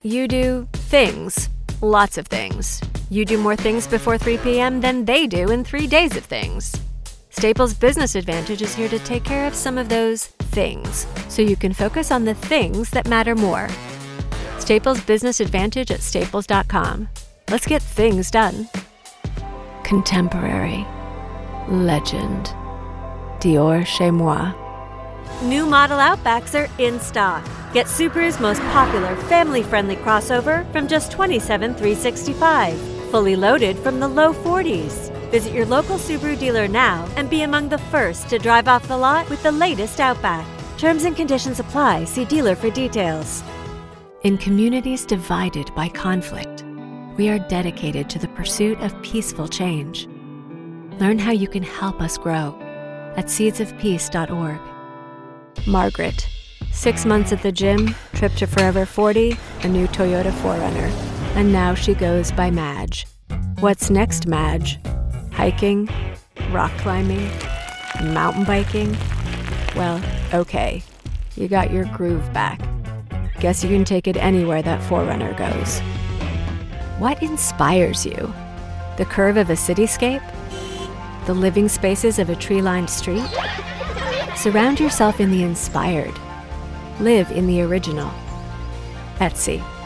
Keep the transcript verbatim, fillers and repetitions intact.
You do things. Lots of things. You do more things before three p.m. than they do in three days of things. Staples Business Advantage is here to take care of some of those things, so you can focus on the things that matter more. Staples Business Advantage at staples dot com. Let's get things done. Contemporary. Legend. Dior Chez Moi. New model Outbacks are in stock. Get Subaru's most popular family-friendly crossover from just twenty-seven thousand three hundred sixty-five dollars. Fully loaded from the low forties. Visit your local Subaru dealer now and be among the first to drive off the lot with the latest Outback. Terms and conditions apply. See dealer for details. In communities divided by conflict, we are dedicated to the pursuit of peaceful change. Learn how you can help us grow at seeds of peace dot org. Margaret. Six months at the gym, trip to Forever forty, a new Toyota four runner. And now she goes by Madge. What's next, Madge? Hiking? Rock climbing? Mountain biking? Well, okay. You got your groove back. Guess you can take it anywhere that four runner goes. What inspires you? The curve of a cityscape? The living spaces of a tree-lined street? Surround yourself in the inspired. Live in the original. Etsy.